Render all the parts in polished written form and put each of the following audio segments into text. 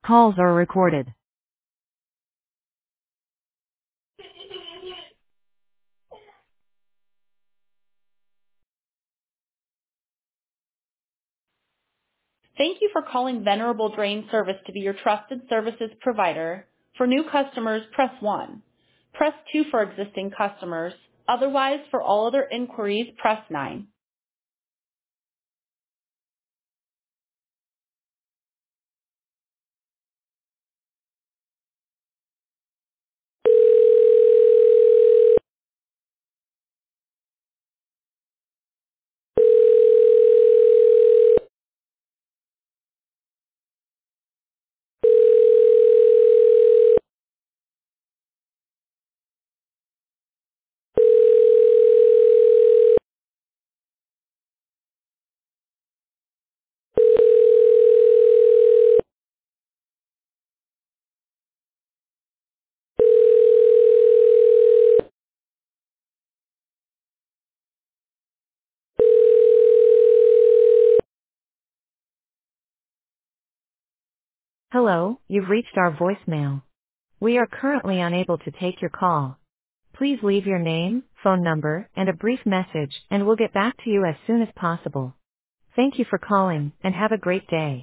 calls are recorded. Thank you for calling Venerable Drain Service to be your trusted services provider. For new customers, press 1. Press 2 for existing customers. Otherwise, for all other inquiries, press 9. Hello, you've reached our voicemail. We are currently unable to take your call. Please leave your name, phone number, and a brief message, and we'll get back to you as soon as possible. Thank you for calling, and have a great day.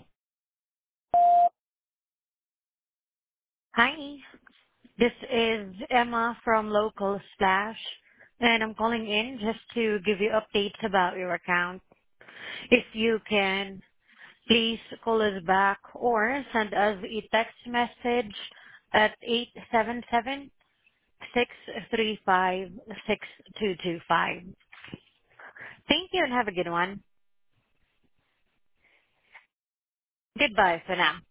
Hi, this is Emma from Local Splash, and I'm calling in just to give you updates about your account. If you can, please call us back or send us a text message at 877-635-6225. Thank you and have a good one. Goodbye for now.